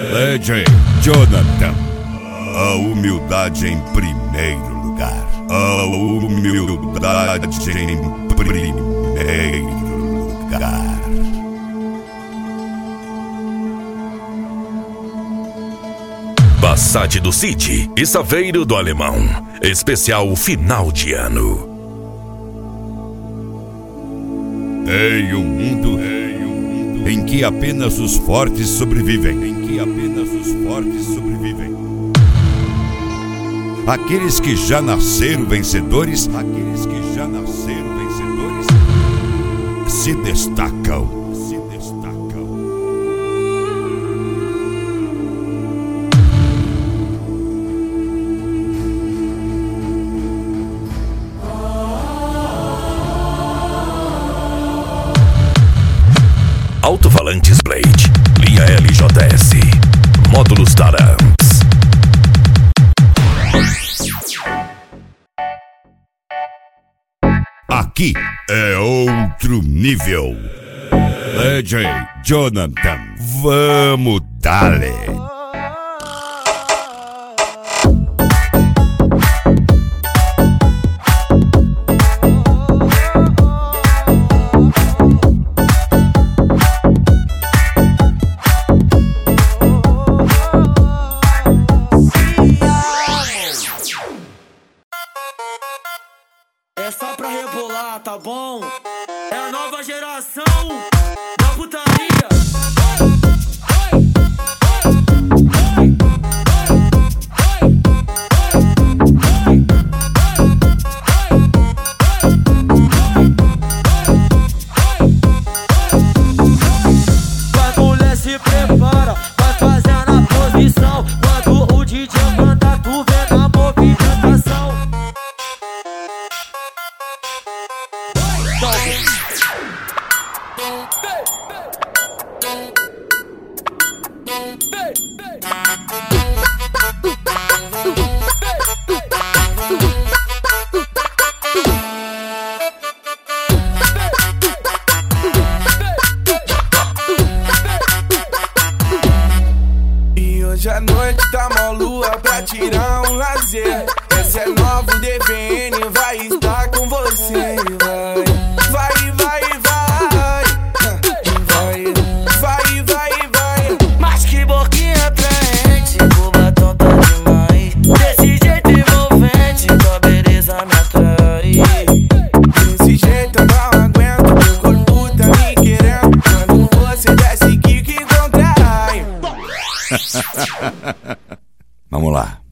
Legend Jonathan. A humildade em primeiro lugar. A humildade em primeiro lugar. Passat do City e Saveiro do Alemão. Especial final de ano. Em um mundo em que apenas os fortes sobrevivem. Aqueles que já nasceram vencedores, se destacam. Alto-falantes Blade, linha LJS, módulos Taramps. Aqui é outro nível. Legend Jonathan, vamos dale. É só pra rebolar, tá bom? É a nova geração da putaria. As mulher se prepara, vai fazendo a posição. Quando o DJ manda, tu vê na movimentação. E hoje à noite tá mó lua pra tirar um lazer. Esse é novo DVN, vai estar com você. Vai. Mas que boquinha atraente, o batom tá demais. Desse jeito envolvente, tua beleza me atrai. Desse jeito eu não aguento, meu corpo tá me querendo. Quando você desce, que contrai. Vamos lá.